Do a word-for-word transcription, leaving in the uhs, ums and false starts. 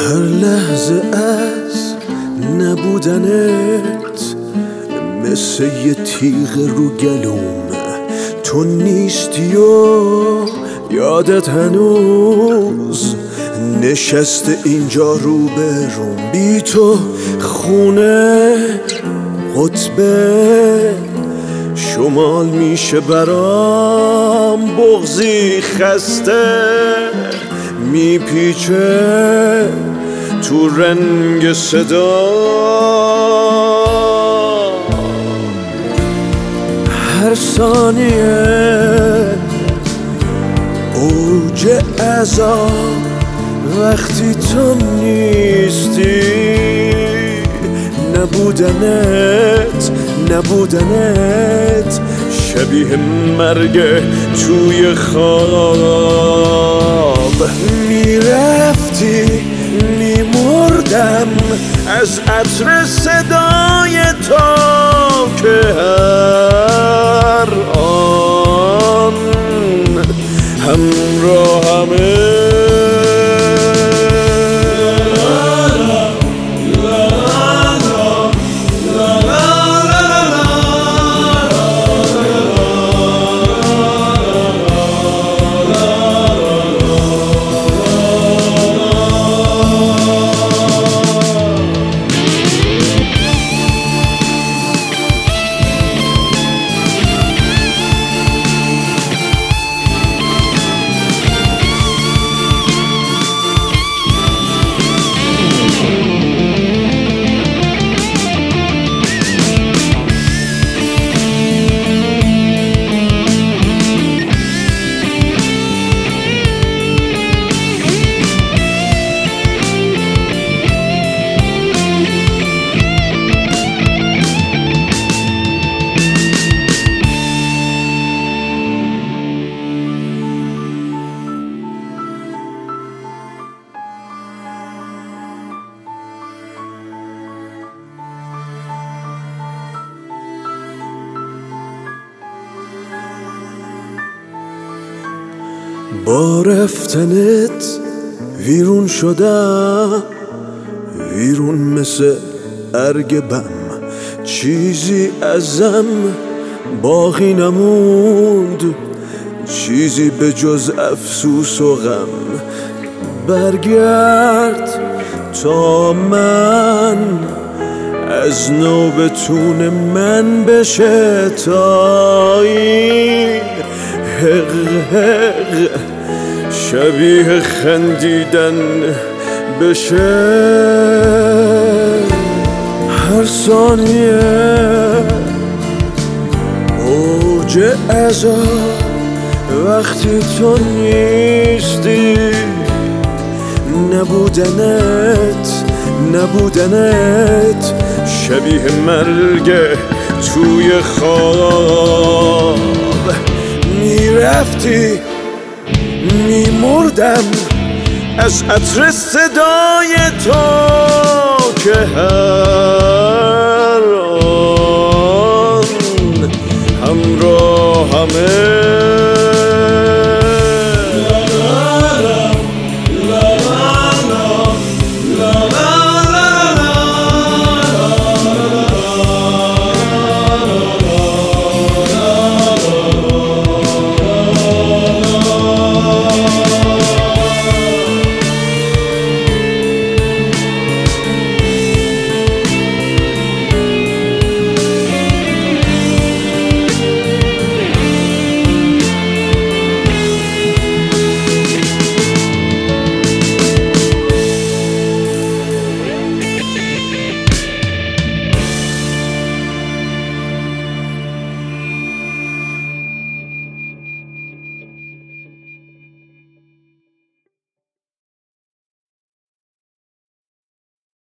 هر لحظه از نبودنت مثل یه تیغ رو گلوم، تو نیستی و یادت هنوز نشسته اینجا رو به روم. بی تو خونه قطبه شمال میشه برام، بغضی خسته میپیچه تو رنگ صدا. هر ثانیه اوج عذاب وقتی تو نیستی، نبودنت نبودنت شبیه مرگ توی خواب. میرفتی میمردم از عطر صدای تو که هر آن همراهمه. با رفتنت ویرون شدم، ویرون مثل ارگ بم، چیزی ازم باقی نموند، چیزی به جز افسوس و غم. برگرد تا من از نو بتون من بشه، تا این حق حق شبیه خندیدن بشه. هر ثانیه اوج عذاب وقتی تو نیستی، نبودنت نبودنت شبیه مرگ توی خواب. میرفتی میمردم از عطر صدای تو که هر آن همراهمه.